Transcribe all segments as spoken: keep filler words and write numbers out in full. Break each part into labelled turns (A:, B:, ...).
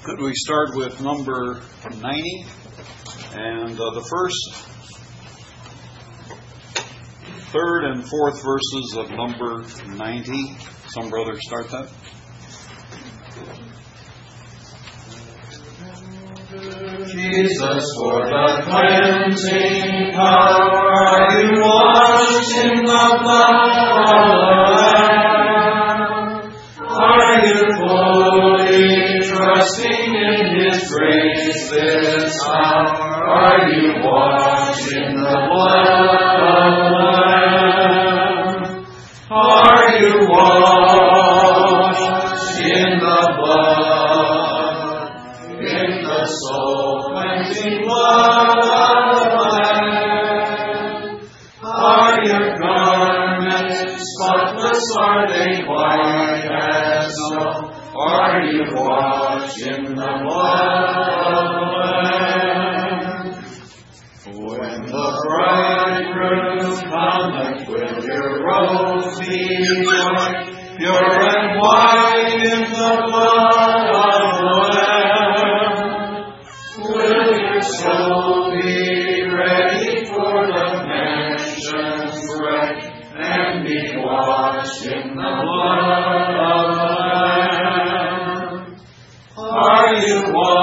A: Could we start with number ninety? And uh, the first, third, and fourth verses of number ninety. Some brother start that.
B: Jesus, for the cleansing power, are you washed in the blood of the Lamb? Are you fully trusting in His grace this hour? Are you washed in the blood of the Lamb? Are you washed in the blood, in the soul cleansing blood of the Lamb? Are your garments spotless? Are they white as snow? Are you washed in the blood of the Lamb? When the bridegroom cometh, will your robes be white, pure and white in the blood of the Lamb? Will your soul be ready for the mansions bright, and be washed in the blood of the Lamb? Are you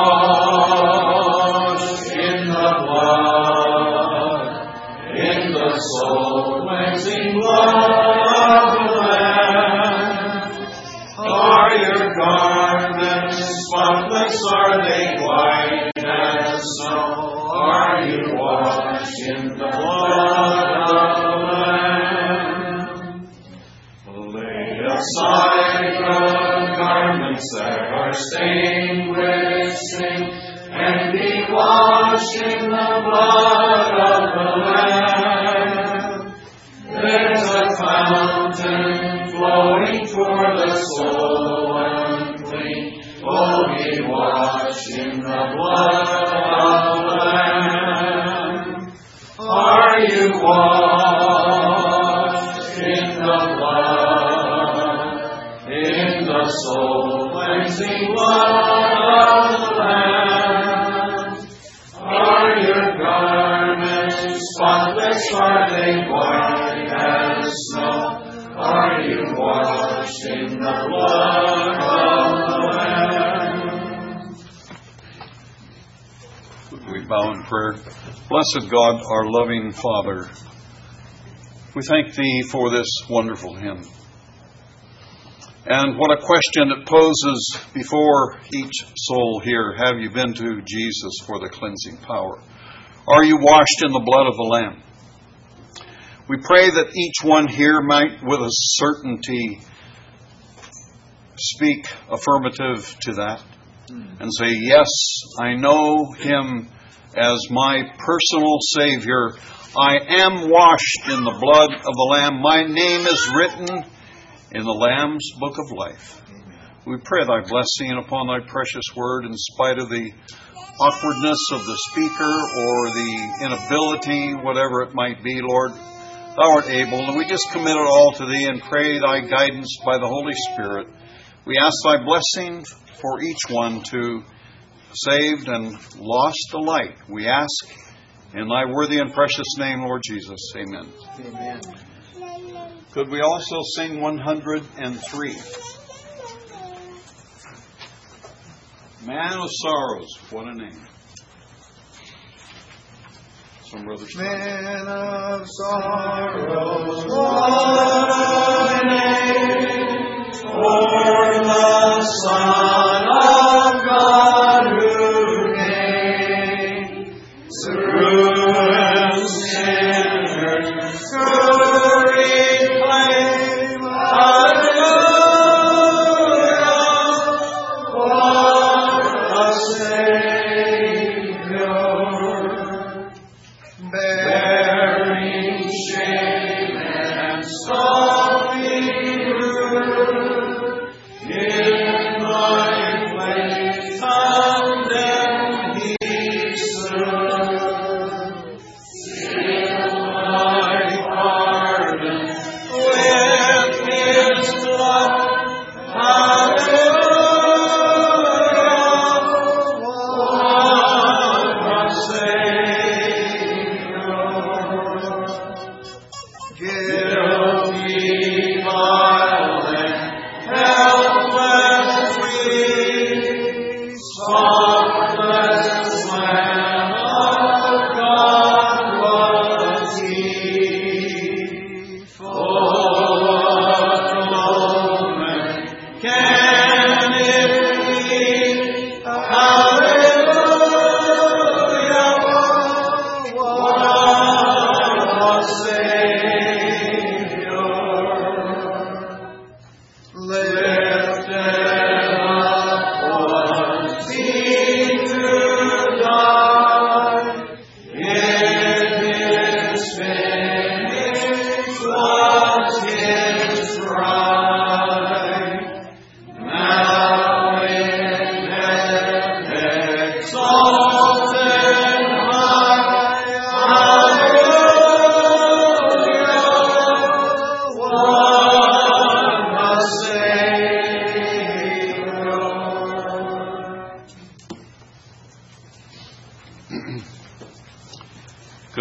B: washed in the blood, in the soul cleansing blood of the Lamb? Are your garments spotless? Are they white as snow? Are you washed in the blood of the Lamb? Lay aside the garments that are stained with sin, and be washed in the blood of the Lamb. There's a fountain flowing for the soul unclean. Oh, be washed in the blood of the Lamb. Are you washed in the blood, in the soul cleansing blood of the Lamb? Are your garments spotless? Are they white as snow? Are you washed in the blood of the Lamb?
A: We bow in prayer. Blessed God, our loving Father, we thank Thee for this wonderful hymn. And what a question it poses before each soul here. Have you been to Jesus for the cleansing power? Are you washed in the blood of the Lamb? We pray that each one here might with a certainty speak affirmative to that and say, yes, I know Him as my personal Savior. I am washed in the blood of the Lamb. My name is written in the Lamb's book of life. We pray Thy blessing upon Thy precious word in spite of the awkwardness of the speaker or the inability, whatever it might be, Lord. Thou art able, and we just commit it all to Thee and pray Thy guidance by the Holy Spirit. We ask Thy blessing for each one to saved and lost alike. We ask in Thy worthy and precious name, Lord Jesus. Amen.
B: Amen.
A: Could we also sing one hundred three? Man of Sorrows, what a name. Some brothers.
B: Man of sorrows, what a name, for the Son of God who came, through sinners to reclaim. Hallelujah, what a Savior, bearing shame and sorrow.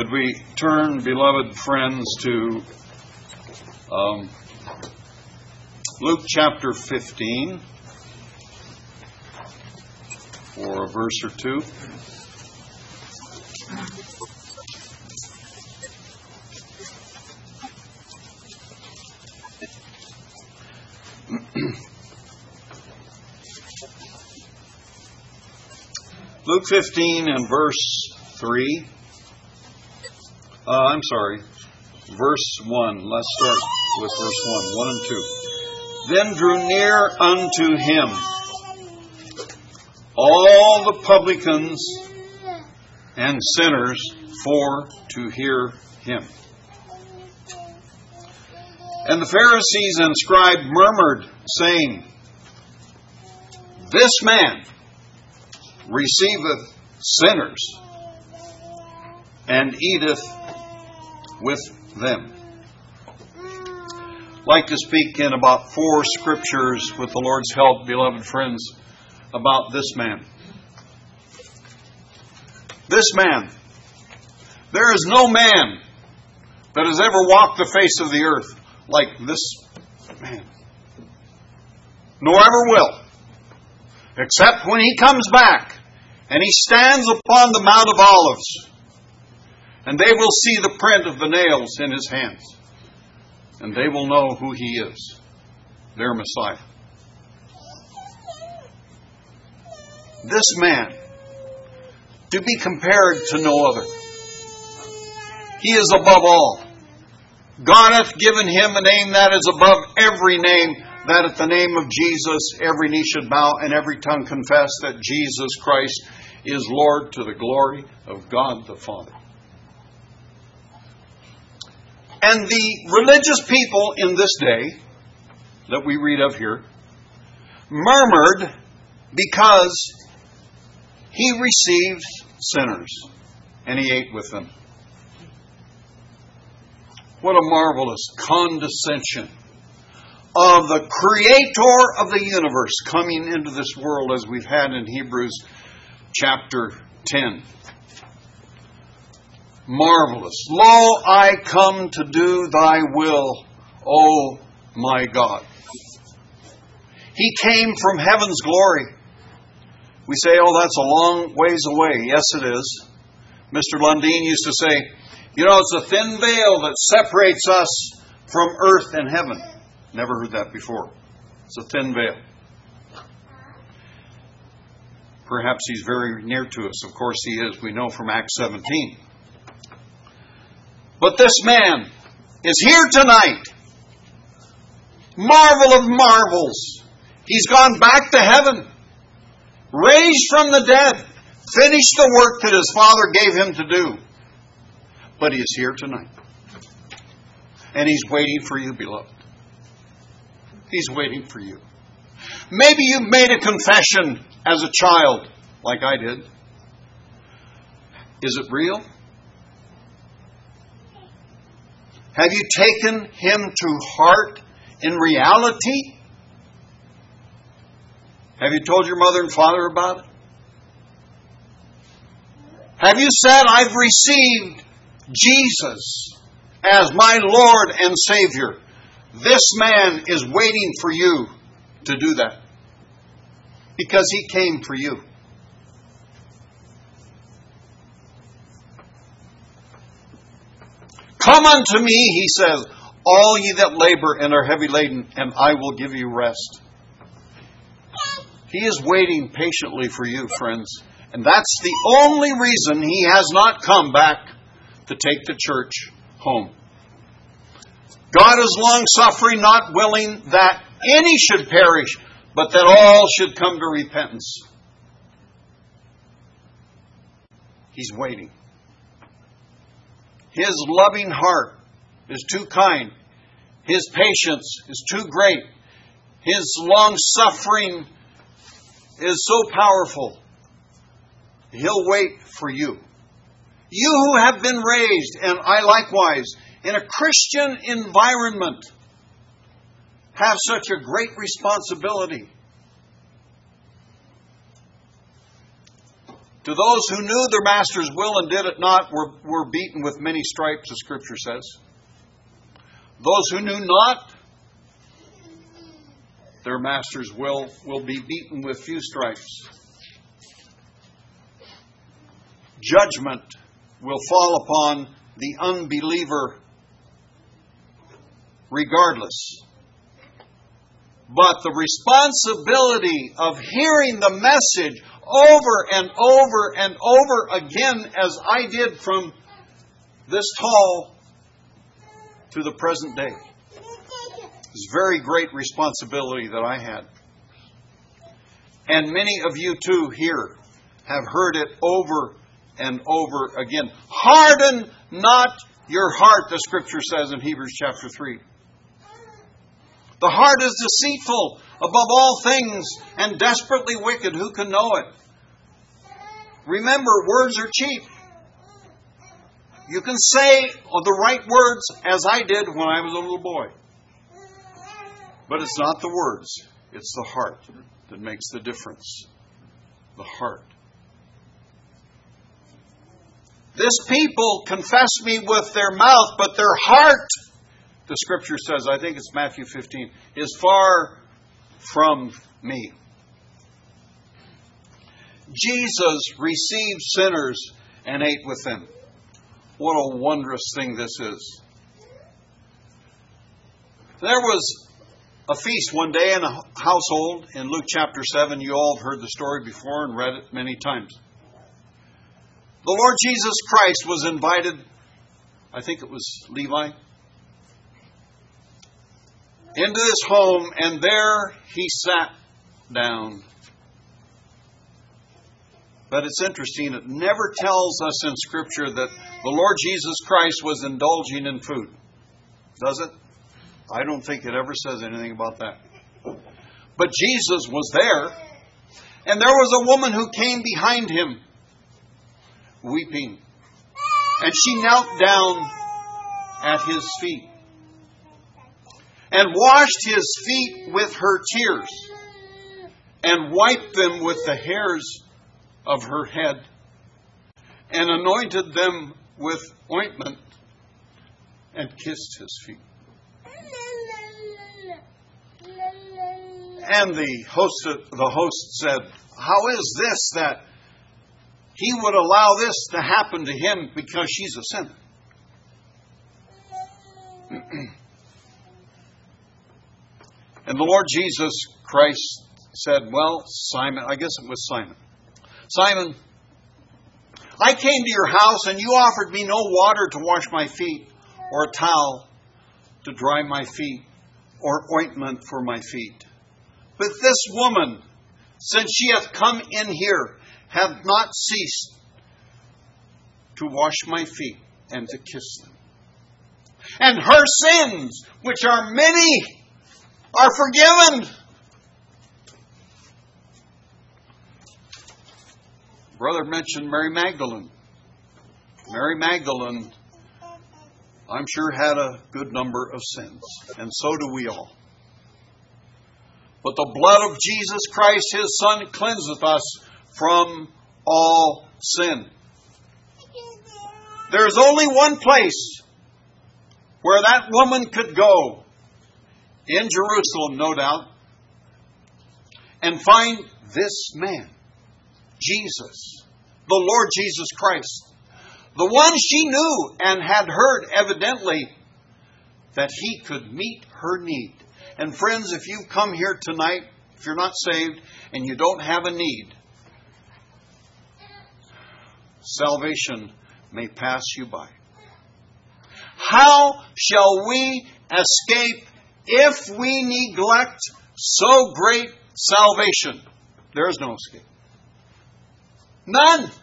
A: Would we turn, beloved friends, to um, Luke chapter fifteen for a verse or two. Luke fifteen and verse three. Uh, I'm sorry, verse one. Let's start with verse one. one and two. Then drew near unto him all the publicans and sinners for to hear him. And the Pharisees and scribes murmured, saying, This man receiveth sinners and eateth with them. I'd like to speak in about four scriptures with the Lord's help, beloved friends, about this man. This man. There is no man that has ever walked the face of the earth like this man. Nor ever will. Except when he comes back and he stands upon the Mount of Olives, and they will see the print of the nails in his hands, and they will know who he is, their Messiah. This man, to be compared to no other. He is above all. God hath given him a name that is above every name, that at the name of Jesus every knee should bow and every tongue confess that Jesus Christ is Lord, to the glory of God the Father. And the religious people in this day that we read of here murmured because he received sinners and he ate with them. What a marvelous condescension of the Creator of the universe coming into this world, as we've had in Hebrews chapter ten. Marvelous. Lo, I come to do thy will, O my God. He came from heaven's glory. We say, oh, that's a long ways away. Yes, it is. Mister Lundeen used to say, you know, it's a thin veil that separates us from earth and heaven. Never heard that before. It's a thin veil. Perhaps he's very near to us. Of course he is. We know from Acts seventeen. But this man is here tonight. Marvel of marvels. He's gone back to heaven. Raised from the dead. Finished the work that his Father gave him to do. But he is here tonight. And he's waiting for you, beloved. He's waiting for you. Maybe you've made a confession as a child, like I did. Is it real? Have you taken him to heart in reality? Have you told your mother and father about it? Have you said, I've received Jesus as my Lord and Savior? This man is waiting for you to do that. Because he came for you. Come unto me, he says, all ye that labor and are heavy laden, and I will give you rest. He is waiting patiently for you, friends. And that's the only reason he has not come back to take the church home. God is long-suffering, not willing that any should perish, but that all should come to repentance. He's waiting. His loving heart is too kind. His patience is too great. His long-suffering is so powerful. He'll wait for you. You who have been raised, and I likewise, in a Christian environment, have such a great responsibility To those who knew their master's will and did it not were, were beaten with many stripes, the Scripture says. Those who knew not their master's will will be beaten with few stripes. Judgment will fall upon the unbeliever regardless. But the responsibility of hearing the message over and over and over again, as I did from this tall to the present day, is a very great responsibility that I had. And many of you too here have heard it over and over again. Harden not your heart, the Scripture says in Hebrews chapter three. The heart is deceitful above all things and desperately wicked. Who can know it? Remember, words are cheap. You can say the right words as I did when I was a little boy. But it's not the words. It's the heart that makes the difference. The heart. This people confess me with their mouth, but their heart, the Scripture says, I think it's Matthew fifteen, is far from me. Jesus received sinners and ate with them. What a wondrous thing this is. There was a feast one day in a household in Luke chapter seven. You all have heard the story before and read it many times. The Lord Jesus Christ was invited, I think it was Levi, into this home, and there he sat down. But it's interesting, it never tells us in Scripture that the Lord Jesus Christ was indulging in food. Does it? I don't think it ever says anything about that. But Jesus was there, and there was a woman who came behind him, weeping. And she knelt down at his feet and washed his feet with her tears and wiped them with the hairs of her head and anointed them with ointment and kissed his feet. And the host, the host said, how is this that he would allow this to happen to him because she's a sinner? And the Lord Jesus Christ said, well, Simon, I guess it was Simon. Simon, I came to your house and you offered me no water to wash my feet, or a towel to dry my feet, or ointment for my feet. But this woman, since she hath come in here, hath not ceased to wash my feet and to kiss them. And her sins, which are many, are forgiven. Brother mentioned Mary Magdalene. Mary Magdalene, I'm sure, had a good number of sins. And so do we all. But the blood of Jesus Christ, His Son, cleanseth us from all sin. There's only one place where that woman could go, in Jerusalem, no doubt, and find this man, Jesus, the Lord Jesus Christ, the one she knew and had heard evidently that He could meet her need. And friends, if you've come here tonight, if you're not saved and you don't have a need, salvation may pass you by. How shall we escape if we neglect so great salvation? There is no escape. None.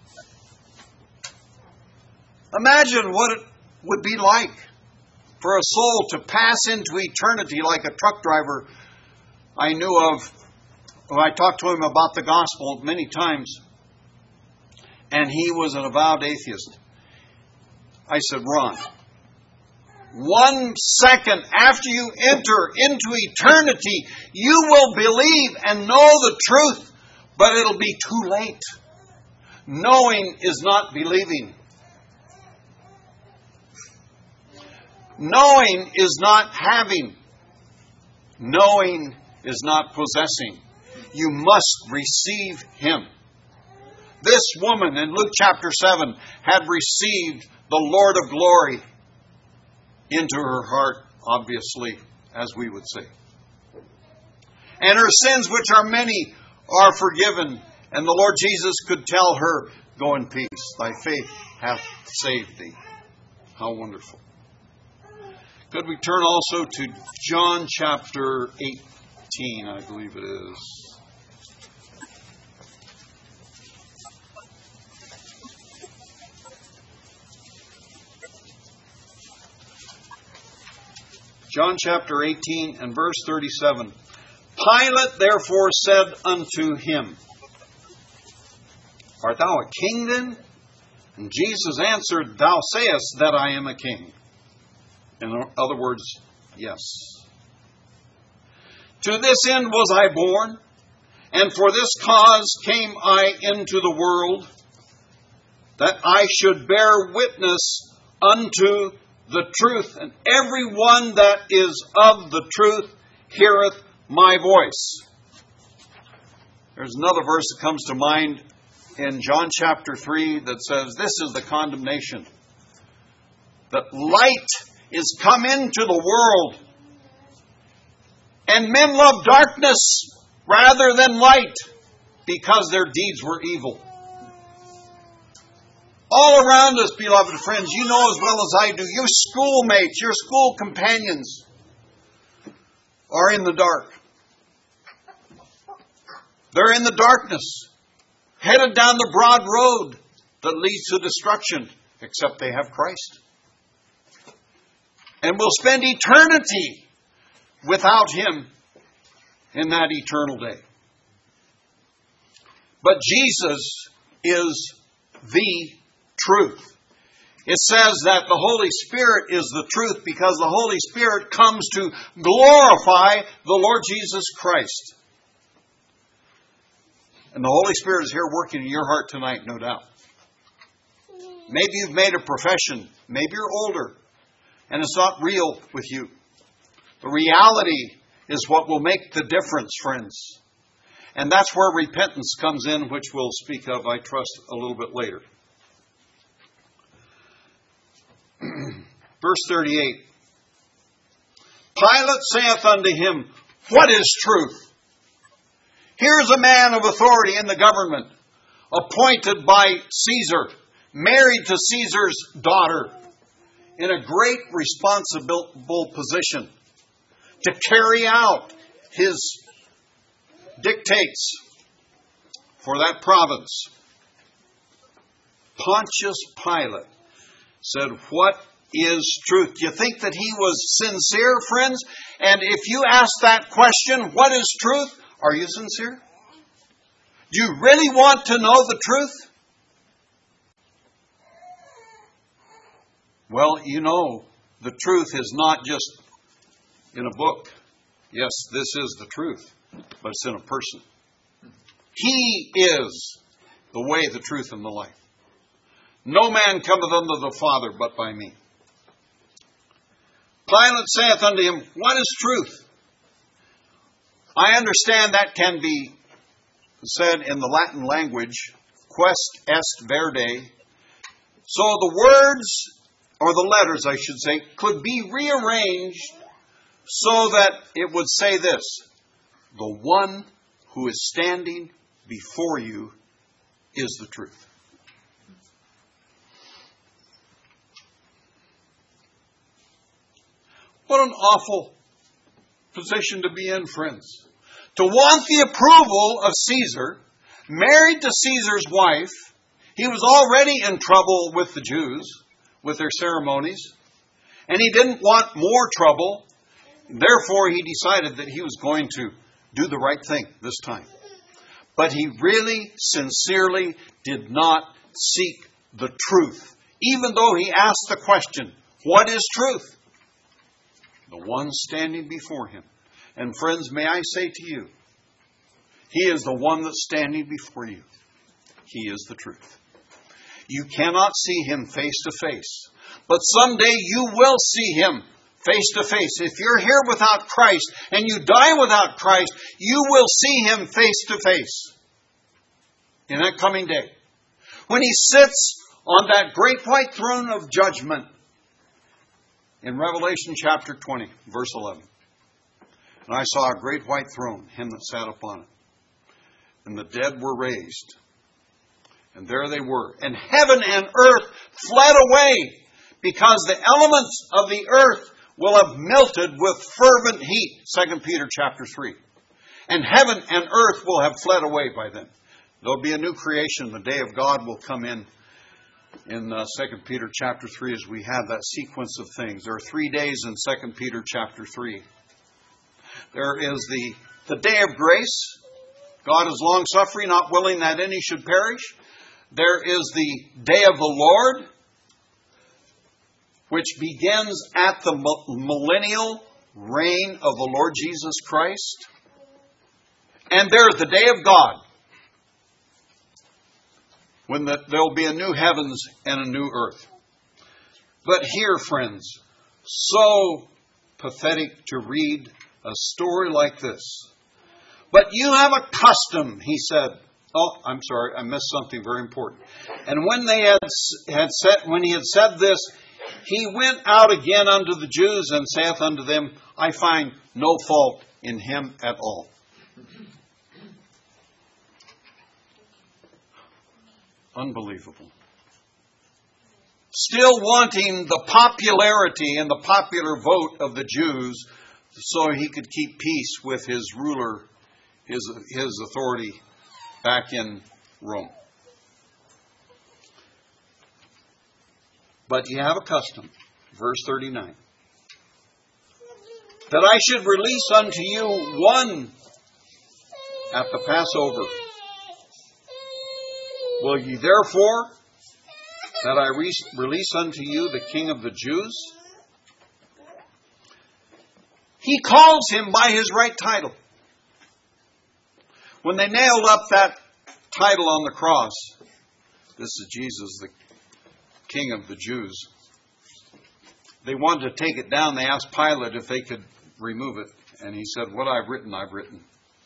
A: Imagine what it would be like for a soul to pass into eternity like a truck driver I knew of. Well, I talked to him about the gospel many times, and he was an avowed atheist. I said, Ron, one second after you enter into eternity, you will believe and know the truth, but it'll be too late. Knowing is not believing. Knowing is not having. Knowing is not possessing. You must receive Him. This woman in Luke chapter seven had received the Lord of glory into her heart, obviously, as we would say. And her sins, which are many, are forgiven. And the Lord Jesus could tell her, go in peace. Thy faith hath saved thee. How wonderful. Could we turn also to John chapter eighteen, I believe it is. John chapter eighteen and verse thirty-seven. Pilate therefore said unto him, Art thou a king then? And Jesus answered, Thou sayest that I am a king. In other words, yes. To this end was I born, and for this cause came I into the world, that I should bear witness unto the truth, and every one that is of the truth heareth my voice. There's another verse that comes to mind in John chapter three that says, This is the condemnation, that light is come into the world, and men love darkness rather than light, because their deeds were evil. All around us, beloved friends, you know as well as I do, your schoolmates, your school companions are in the dark. They're in the darkness, headed down the broad road that leads to destruction, except they have Christ. And will spend eternity without Him in that eternal day. But Jesus is the truth. It says that the Holy Spirit is the truth because the Holy Spirit comes to glorify the Lord Jesus Christ. And the Holy Spirit is here working in your heart tonight, no doubt. Maybe you've made a profession. Maybe you're older. And it's not real with you. The reality is what will make the difference, friends. And that's where repentance comes in, which we'll speak of, I trust, a little bit later. Verse thirty-eight. Pilate saith unto him, What is truth? Here is a man of authority in the government, appointed by Caesar, married to Caesar's daughter, in a great responsible position to carry out his dictates for that province. Pontius Pilate said, What is truth? Do you think that he was sincere, friends? And if you ask that question, what is truth? Are you sincere? Do you really want to know the truth? Well, you know, the truth is not just in a book. Yes, this is the truth, but it's in a person. He is the way, the truth, and the life. No man cometh unto the Father but by me. Pilate saith unto him, What is truth? I understand that can be said in the Latin language, quest est verde. So the words, or the letters I should say, could be rearranged so that it would say this: the one who is standing before you is the truth. What an awful position to be in, friends. To want the approval of Caesar, married to Caesar's wife. He was already in trouble with the Jews, with their ceremonies, and he didn't want more trouble. Therefore, he decided that he was going to do the right thing this time. But he really, sincerely did not seek the truth, even though he asked the question, what is truth? The one standing before him. And friends, may I say to you, he is the one that's standing before you. He is the truth. You cannot see Him face to face, but someday you will see Him face to face. If you're here without Christ and you die without Christ, you will see Him face to face in that coming day, when He sits on that great white throne of judgment in Revelation chapter twenty, verse eleven. And I saw a great white throne, Him that sat upon it. And the dead were raised. And there they were. And heaven and earth fled away, because the elements of the earth will have melted with fervent heat. Second Peter chapter three. And heaven and earth will have fled away by then. There'll be a new creation. The day of God will come in. In uh, Second Peter chapter three, as we have that sequence of things. There are three days in Second Peter chapter three. There is the, the day of grace. God is long-suffering, not willing that any should perish. There is the day of the Lord, which begins at the millennial reign of the Lord Jesus Christ. And there is the day of God, when the, there will be a new heavens and a new earth. But here, friends, so pathetic to read a story like this. But you have a custom, he said. Oh, I'm sorry, I missed something very important. And when they had had said, when he had said this, he went out again unto the Jews and saith unto them, I find no fault in him at all. Unbelievable. Still wanting the popularity and the popular vote of the Jews so he could keep peace with his ruler, his, his authority back in Rome. But you have a custom, verse thirty-nine, that I should release unto you one at the Passover. Will ye therefore that I re- release unto you the King of the Jews? He calls him by his right title. When they nailed up that title on the cross, this is Jesus, the King of the Jews, they wanted to take it down. They asked Pilate if they could remove it. And he said, what I've written, I've written.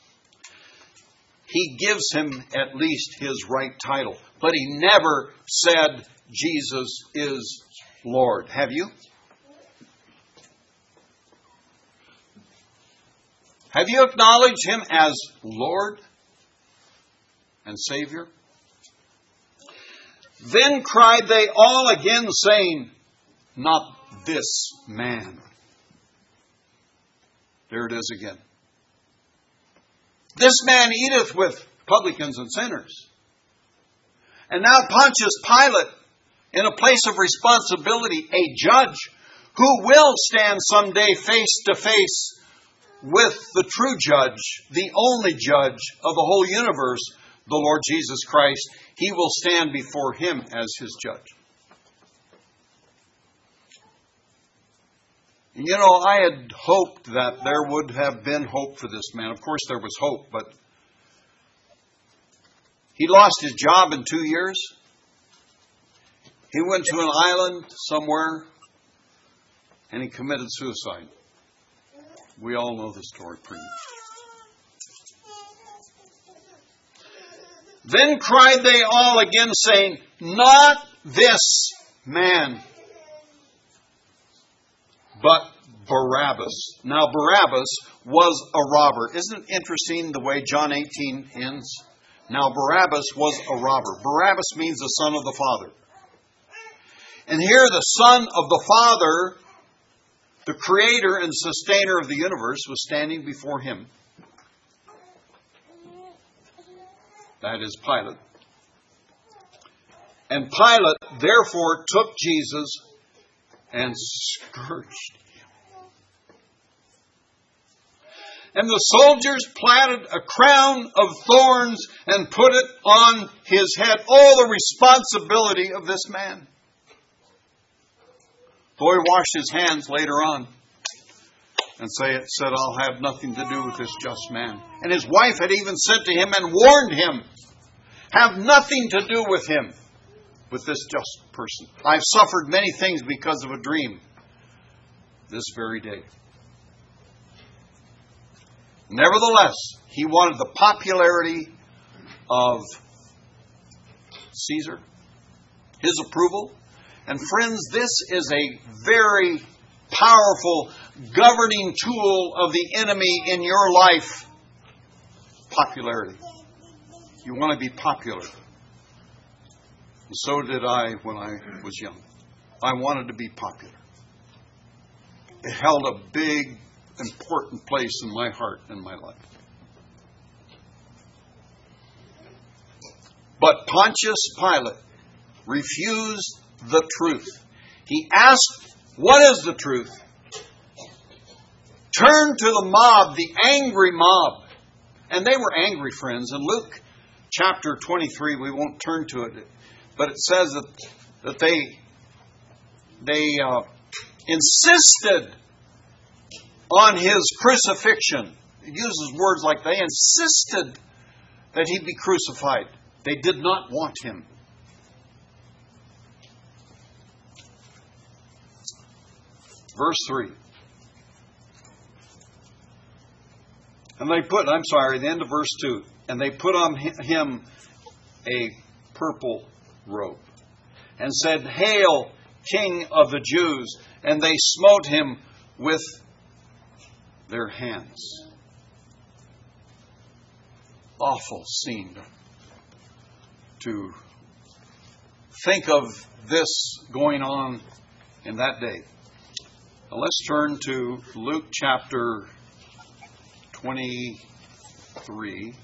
A: He gives him at least his right title. But he never said Jesus is Lord. Have you? Have you acknowledged him as Lord and Savior? Then cried they all again, saying, not this man. There it is again. This man eateth with publicans and sinners. And now Pontius Pilate, in a place of responsibility, a judge who will stand someday face to face with the true judge, the only judge of the whole universe, the Lord Jesus Christ, he will stand before him as his judge. You know, I had hoped that there would have been hope for this man. Of course there was hope, but he lost his job in two years. He went to an island somewhere and he committed suicide. We all know the story pretty much. Then cried they all again, saying, not this man, but Barabbas. Now Barabbas was a robber. Isn't it interesting the way John eighteen ends? Now Barabbas was a robber. Barabbas means the son of the Father. And here the Son of the Father, the creator and sustainer of the universe, was standing before him. That is Pilate. And Pilate therefore took Jesus and scourged him. And the soldiers platted a crown of thorns and put it on his head. All the responsibility of this man. Though he washed his hands later on and say, said, I'll have nothing to do with this just man. And his wife had even said to him and warned him, have nothing to do with him, with this just person. I've suffered many things because of a dream this very day. Nevertheless, he wanted the popularity of Caesar, his approval. And friends, this is a very powerful governing tool of the enemy in your life. Popularity. You want to be popular. And so did I when I was young. I wanted to be popular. It held a big, important place in my heart and my life. But Pontius Pilate refused the truth. He asked, "What is the truth?" Turned to the mob, the angry mob. And they were angry, friends. In Luke chapter twenty-three, we won't turn to it, but it says that, that they, they uh, insisted on his crucifixion. It uses words like they insisted that he be crucified. They did not want him. Verse three. And they put, I'm sorry, the end of verse two. And they put on him a purple robe and said, "Hail, King of the Jews!" And they smote him with their hands. Awful scene to think of this going on in that day. Now let's turn to Luke chapter twenty-three.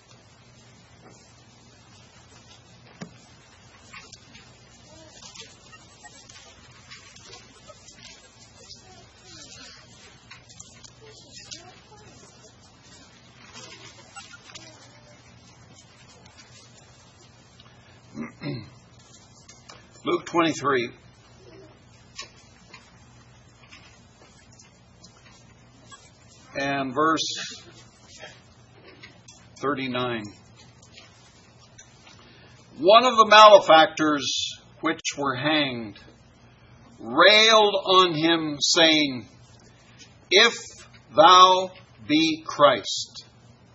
A: Luke twenty-three. And verse thirty-nine. One of the malefactors which were hanged railed on him, saying, "If thou be Christ,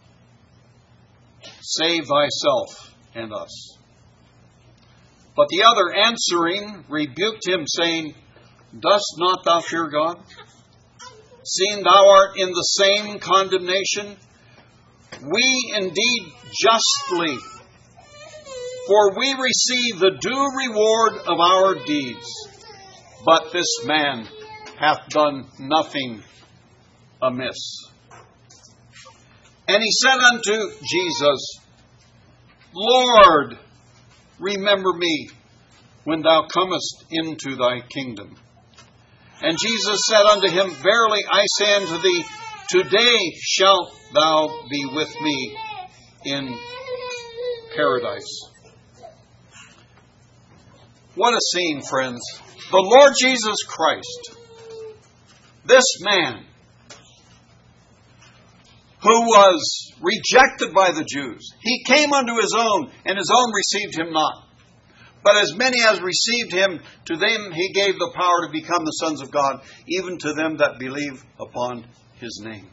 A: save thyself and us." But the other answering rebuked him, saying, "Dost not thou fear God, seeing thou art in the same condemnation? We indeed justly, for we receive the due reward of our deeds. But this man hath done nothing amiss." And he said unto Jesus, "Lord, remember me when thou comest into thy kingdom." And Jesus said unto him, "Verily I say unto thee, today shalt thou be with me in paradise." What a scene, friends. The Lord Jesus Christ, this man who was rejected by the Jews, he came unto his own, and his own received him not. But as many as received him, to them he gave the power to become the sons of God, even to them that believe upon his name.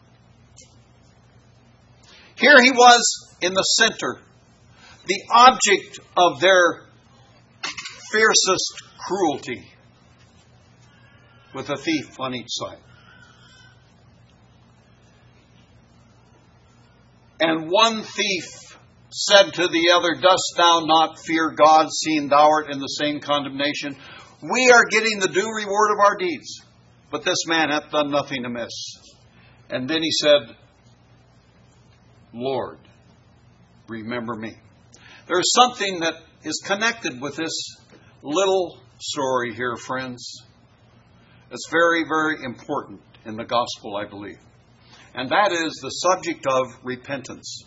A: Here he was in the center, the object of their fiercest cruelty, with a thief on each side. And one thief said to the other, "Dost thou not fear God, seeing thou art in the same condemnation? We are getting the due reward of our deeds, but this man hath done nothing amiss." And then he said, "Lord, remember me." There is something that is connected with this little story here, friends. It's very, very important in the gospel, I believe. And that is the subject of repentance.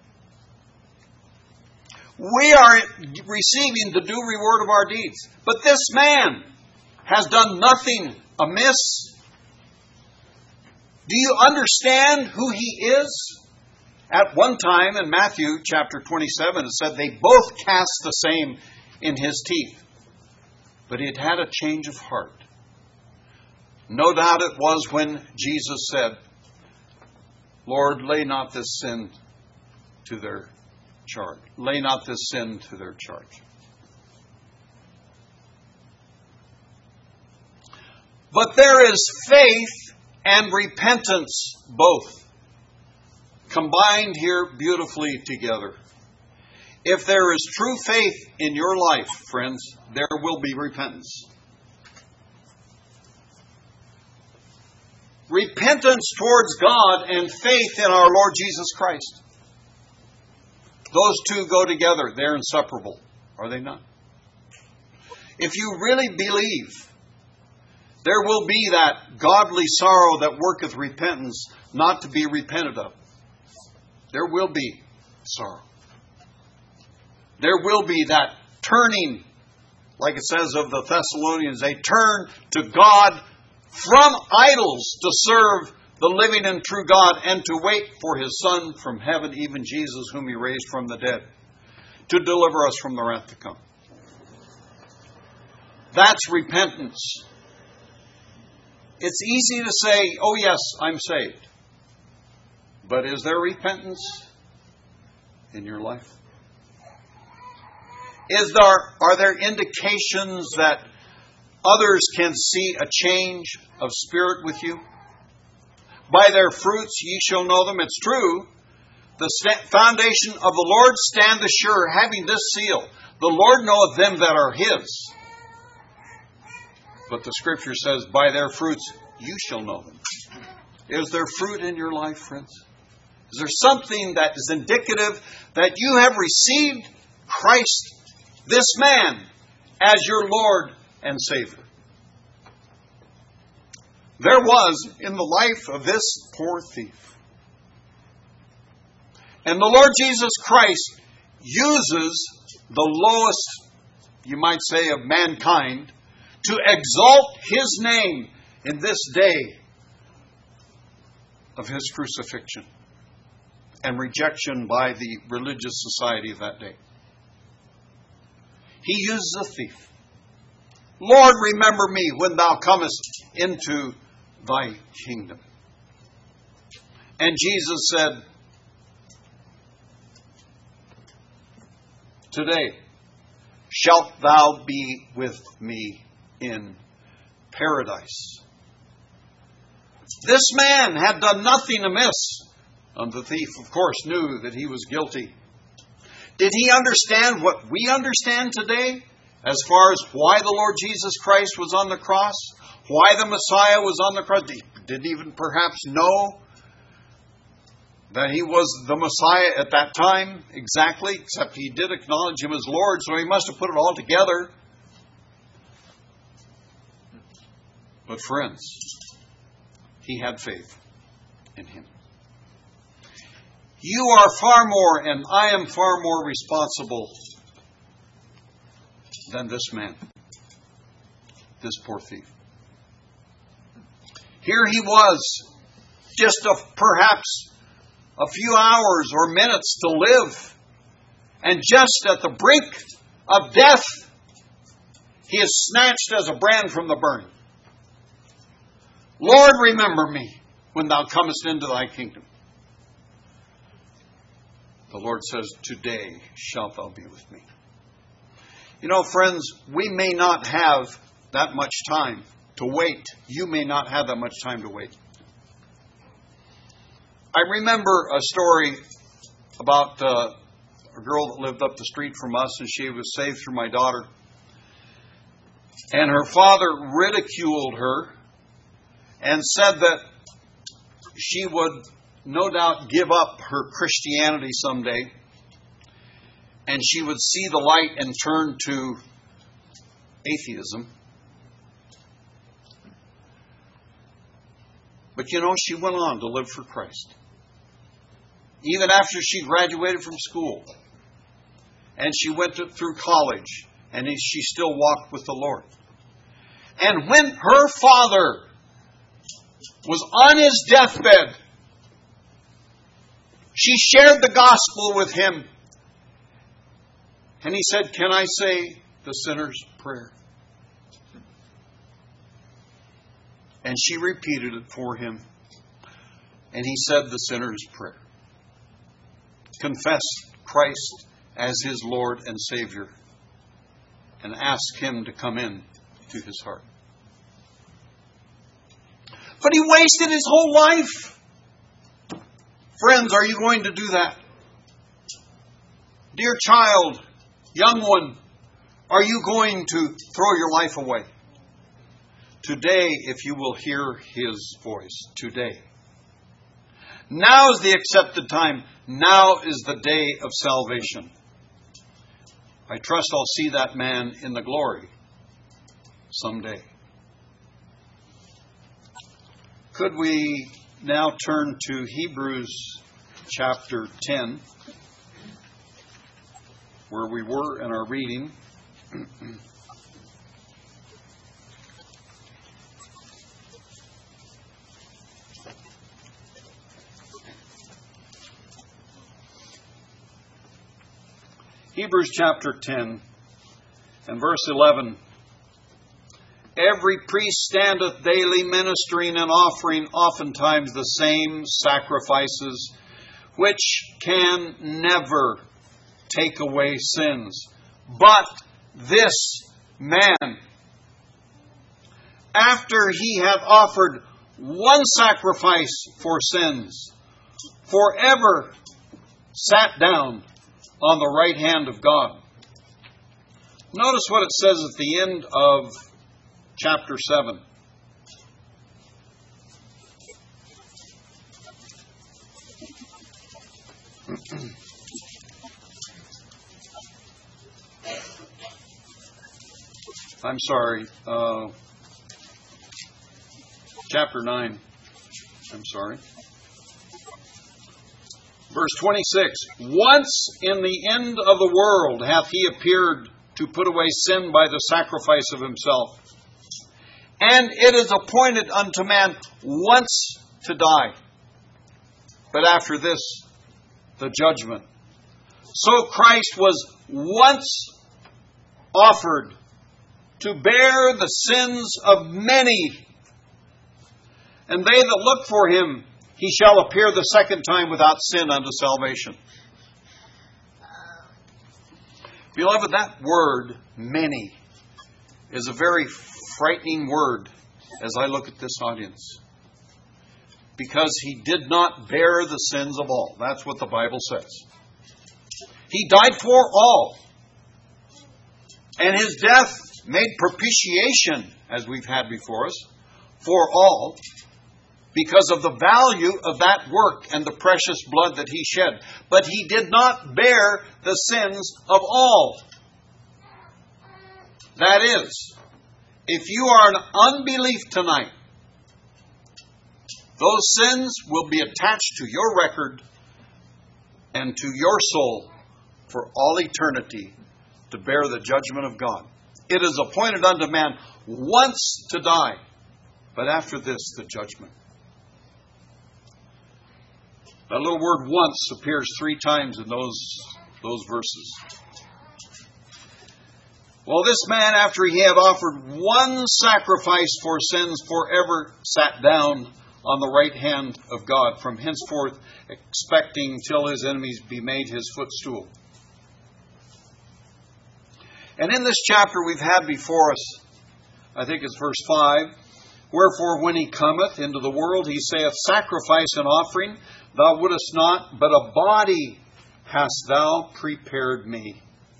A: We are receiving the due reward of our deeds. But this man has done nothing amiss. Do you understand who he is At one time in Matthew chapter twenty-seven, it said they both cast the same in his teeth. But he had had a change of heart. No doubt it was when Jesus said, Lord, lay not this sin to their charge. Lay not this sin to their charge. But there is faith and repentance both combined here beautifully together. If there is true faith in your life, friends, there will be repentance. Repentance towards God and faith in our Lord Jesus Christ. Those two go together. They're inseparable, are they not? If you really believe, there will be that godly sorrow that worketh repentance, not to be repented of. There will be sorrow. There will be that turning, like it says of the Thessalonians, they turn to God from idols to serve the living and true God and to wait for His Son from heaven, even Jesus, whom He raised from the dead, to deliver us from the wrath to come. That's repentance. It's easy to say, oh yes, I'm saved. But is there repentance in your life? Is there, are there indications that others can see a change of spirit with you? By their fruits ye shall know them. It's true. The st- foundation of the Lord standeth sure, having this seal. The Lord knoweth them that are His. But the Scripture says, by their fruits you shall know them. Is there fruit in your life, friends? Is there something that is indicative that you have received Christ, this man, as your Lord and Savior? There was in the life of this poor thief. And the Lord Jesus Christ uses the lowest, you might say, of mankind to exalt His name in this day of His crucifixion and rejection by the religious society of that day. He uses a thief. Lord, remember me when Thou comest into Thy kingdom. And Jesus said, today shalt thou be with me in paradise. This man had done nothing amiss. And the thief, of course, knew that he was guilty. Did he understand what we understand today as far as why the Lord Jesus Christ was on the cross? Why the Messiah was on the cross? Did he even perhaps know that He was the Messiah at that time exactly? Except he did acknowledge Him as Lord, so he must have put it all together. But friends, he had faith in Him. You are far more, and I am far more responsible than this man, this poor thief. Here he was, just a, perhaps a few hours or minutes to live, and just at the brink of death, he is snatched as a brand from the burning. Lord, remember me when Thou comest into Thy kingdom. The Lord says, today shalt thou be with me. You know, friends, we may not have that much time to wait. You may not have that much time to wait. I remember a story about uh, a girl that lived up the street from us, and she was saved through my daughter. And her father ridiculed her and said that she would no doubt give up her Christianity someday, and she would see the light and turn to atheism. But you know, she went on to live for Christ. Even after she graduated from school, and she went to, through college, and she still walked with the Lord. And when her father was on his deathbed, She shared the gospel with him. And he said, "Can I say the sinner's prayer?" And she repeated it for him. And he said the sinner's prayer. Confessed Christ as his Lord and Savior. And asked him to come in to his heart. But he wasted his whole life. Friends, are you going to do that? Dear child, young one, are you going to throw your life away? Today, if you will hear his voice, today. Now is the accepted time. Now is the day of salvation. I trust I'll see that man in the glory someday. Could we now turn to Hebrews chapter ten, where we were in our reading. Hebrews chapter ten and verse eleven. Every priest standeth daily ministering and offering oftentimes the same sacrifices, which can never take away sins. But this man, after he hath offered one sacrifice for sins, forever sat down on the right hand of God. Notice what it says at the end of chapter seven. I'm sorry. Uh, chapter nine. I'm sorry. Verse twenty-six. Once in the end of the world hath he appeared to put away sin by the sacrifice of himself. And it is appointed unto man once to die. But after this, the judgment. So Christ was once offered to bear the sins of many. And they that look for him, he shall appear the second time without sin unto salvation. Beloved, that word, many, is a very frightening word as I look at this audience. Because he did not bear the sins of all. That's what the Bible says. He died for all. And his death made propitiation, as we've had before us, for all, because of the value of that work and the precious blood that he shed. But he did not bear the sins of all. That is, if you are in unbelief tonight, those sins will be attached to your record and to your soul for all eternity to bear the judgment of God. It is appointed unto man once to die, but after this, the judgment. That little word once appears three times in those, those verses. Well, this man, after he had offered one sacrifice for sins, forever sat down on the right hand of God, from henceforth expecting till his enemies be made his footstool. And in this chapter we've had before us, I think it's verse five, wherefore when he cometh into the world, he saith, sacrifice and offering thou wouldest not, but a body hast thou prepared me.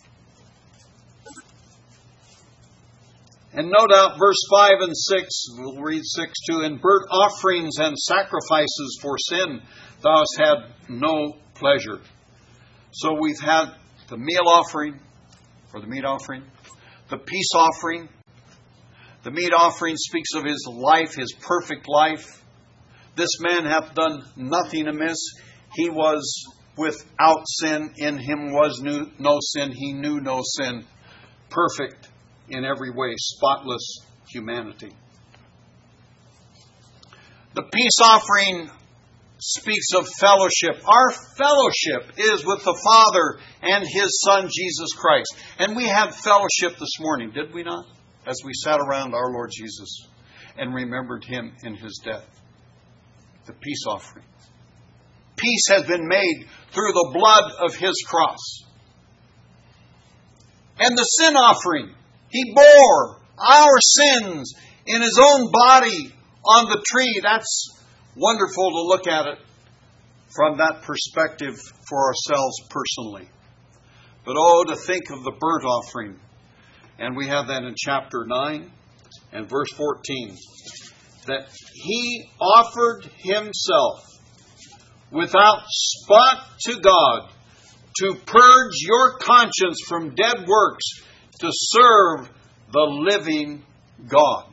A: And no doubt verse five and six, we'll read six too, in burnt offerings and sacrifices for sin thou hast had no pleasure. So we've had the meal offering, or the meat offering, the peace offering. The meat offering speaks of his life, his perfect life. This man hath done nothing amiss. He was without sin. In him was no sin. He knew no sin. Perfect in every way. Spotless humanity. The peace offering speaks of fellowship. Our fellowship is with the Father and His Son, Jesus Christ. And we had fellowship this morning, did we not? As we sat around our Lord Jesus and remembered Him in His death. The peace offering. Peace has been made through the blood of His cross. And the sin offering. He bore our sins in His own body on the tree. That's wonderful to look at it from that perspective for ourselves personally. But oh, to think of the burnt offering. And we have that in chapter nine and verse fourteen. That He offered Himself without spot to God to purge your conscience from dead works to serve the living God.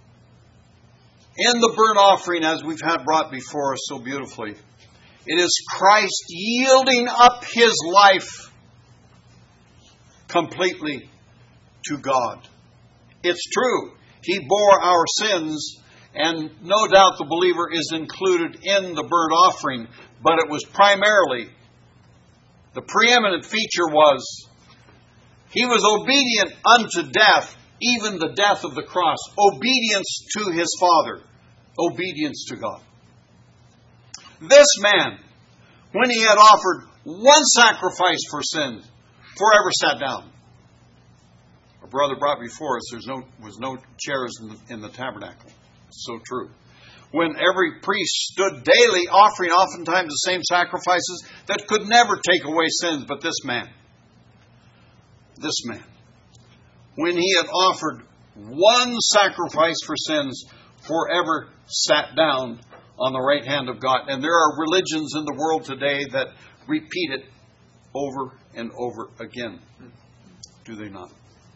A: In the burnt offering, as we've had brought before us so beautifully, it is Christ yielding up His life completely to God. It's true. He bore our sins, and no doubt the believer is included in the burnt offering, but it was primarily, the preeminent feature was, He was obedient unto death, even the death of the cross. Obedience to His Father. Obedience to God. This man, when he had offered one sacrifice for sin, forever sat down. Our brother brought before us, there no, was no chairs in the, in the tabernacle. So true. When every priest stood daily offering oftentimes the same sacrifices that could never take away sins, but this man, this man, when he had offered one sacrifice for sins, forever sat down on the right hand of God. And there are religions in the world today that repeat it over and over again. Do they not?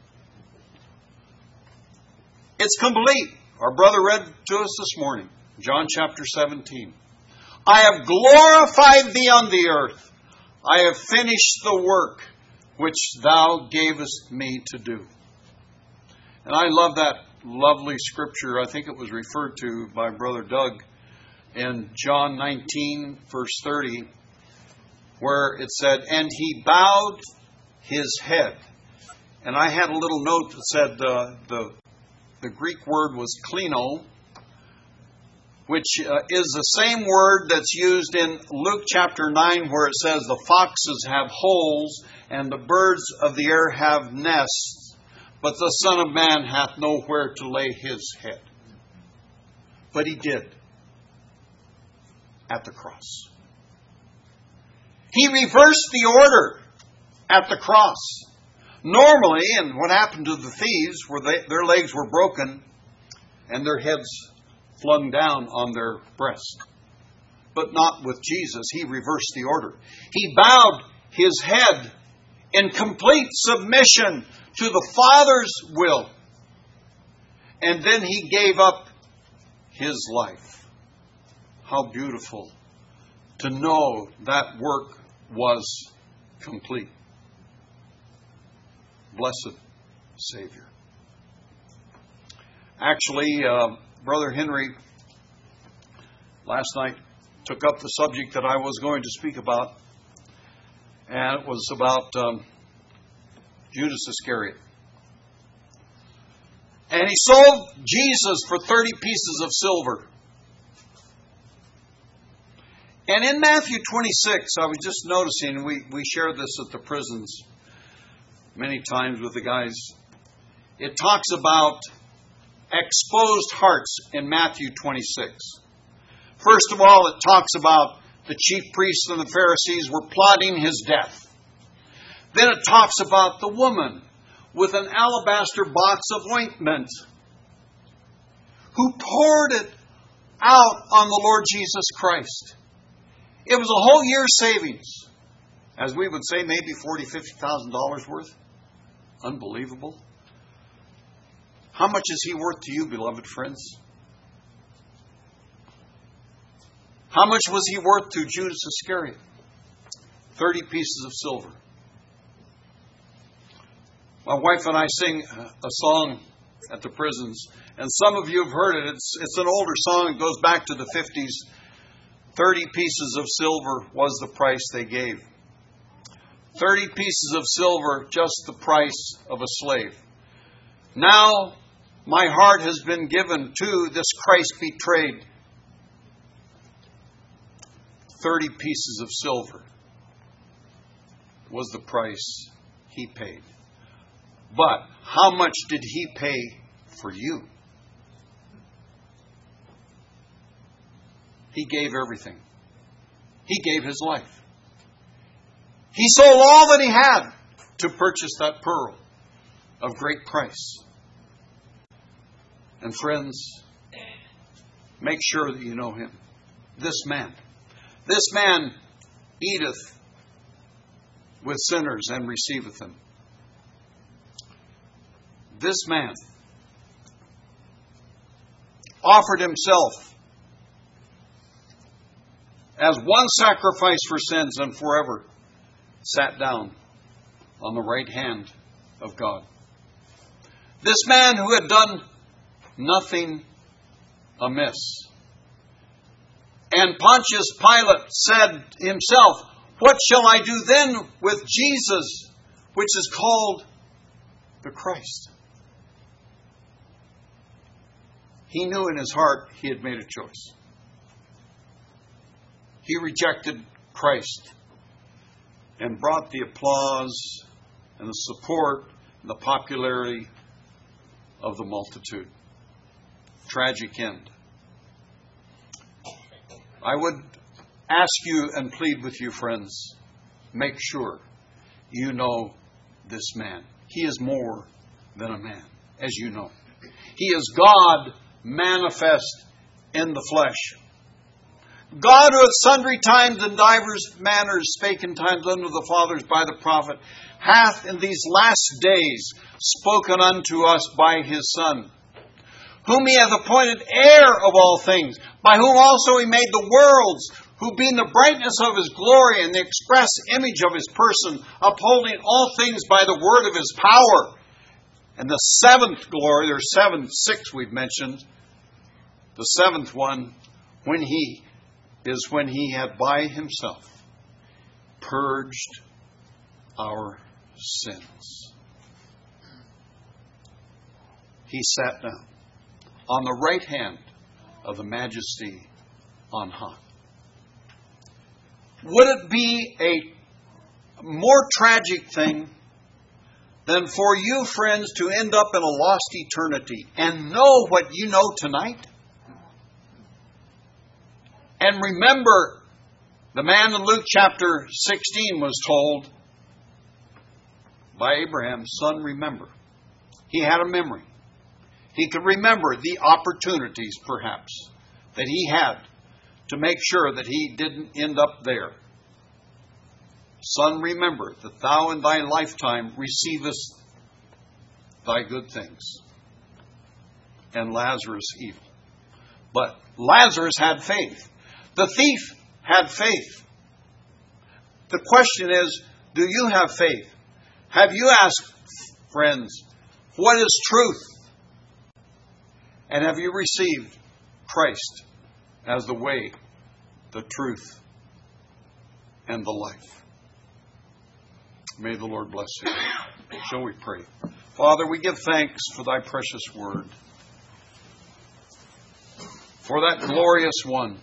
A: It's complete. Our brother read to us this morning, John chapter seventeen. I have glorified Thee on the earth. I have finished the work which Thou gavest me to do. And I love that lovely scripture. I think it was referred to by Brother Doug in John nineteen, verse thirty, where it said, and He bowed His head. And I had a little note that said uh, the the Greek word was klino, which uh, is the same word that's used in Luke chapter nine, where it says the foxes have holes and the birds of the air have nests, but the Son of Man hath nowhere to lay His head. But He did at the cross. He reversed the order at the cross. Normally, and what happened to the thieves, were they, their legs were broken and their heads flung down on their breast. But not with Jesus. He reversed the order. He bowed His head in complete submission to the Father's will. And then He gave up His life. How beautiful to know that work was complete. Blessed Savior. Actually, uh, Brother Henry last night took up the subject that I was going to speak about, and it was about um, Judas Iscariot. And he sold Jesus for thirty pieces of silver. And in Matthew twenty-six, I was just noticing, we, we shared this at the prisons many times with the guys. It talks about exposed hearts in Matthew twenty-six. First of all, it talks about the chief priests and the Pharisees were plotting His death. Then it talks about the woman with an alabaster box of ointment who poured it out on the Lord Jesus Christ. It was a whole year's savings. As we would say, maybe forty thousand dollars, fifty thousand dollars worth. Unbelievable. How much is He worth to you, beloved friends? How much was He worth to Judas Iscariot? Thirty pieces of silver. My wife and I sing a song at the prisons, and some of you have heard it. It's, it's an older song. It goes back to the fifties. Thirty pieces of silver was the price they gave. Thirty pieces of silver, just the price of a slave. Now my heart has been given to this Christ betrayed. Thirty pieces of silver was the price he paid. But how much did he pay for you? He gave everything. He gave his life. He sold all that he had to purchase that pearl of great price. And friends, make sure that you know him. This man. This man eateth with sinners and receiveth them. This man offered himself as one sacrifice for sins and forever sat down on the right hand of God. This man who had done nothing amiss. And Pontius Pilate said himself, what shall I do then with Jesus, which is called the Christ? He knew in his heart he had made a choice. He rejected Christ and brought the applause and the support and the popularity of the multitude. Tragic end. I would ask you and plead with you, friends, make sure you know this man. He is more than a man, as you know. He is God manifest in the flesh. God, who at sundry times and divers manners spake in times unto the fathers by the prophet, hath in these last days spoken unto us by his Son, whom he hath appointed heir of all things, by whom also he made the worlds, who being the brightness of his glory and the express image of his person, upholding all things by the word of his power. And the seventh glory, there's seven, six we've mentioned. The seventh one, when he is when he had by himself purged our sins. He sat down on the right hand of the Majesty on high. Would it be a more tragic thing than for you, friends, to end up in a lost eternity and know what you know tonight? And remember, the man in Luke chapter sixteen was told by Abraham, son, remember. He had a memory. He could remember the opportunities, perhaps, that he had to make sure that he didn't end up there. Son, remember that thou in thy lifetime receivest thy good things, and Lazarus evil. But Lazarus had faith. The thief had faith. The question is, do you have faith? Have you asked, friends, what is truth? And have you received Christ as the way, the truth, and the life? May the Lord bless you. Shall we pray? Father, we give thanks for thy precious word, for that glorious one.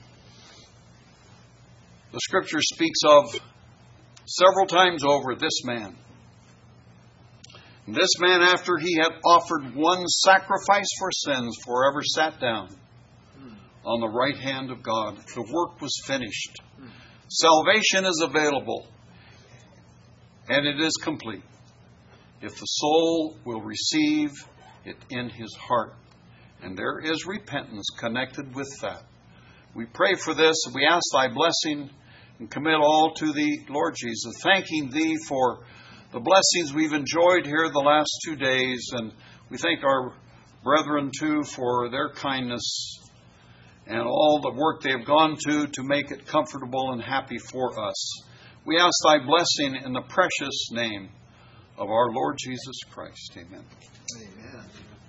A: The Scripture speaks of several times over this man. And this man, after he had offered one sacrifice for sins, forever sat down on the right hand of God. The work was finished. Salvation is available, and it is complete if the soul will receive it in his heart. And there is repentance connected with that. We pray for this, and we ask thy blessing and commit all to thee, Lord Jesus, thanking thee for the blessings we've enjoyed here the last two days. And we thank our brethren, too, for their kindness and all the work they have gone to to make it comfortable and happy for us. We ask thy blessing in the precious name of our Lord Jesus Christ. Amen.
C: Amen.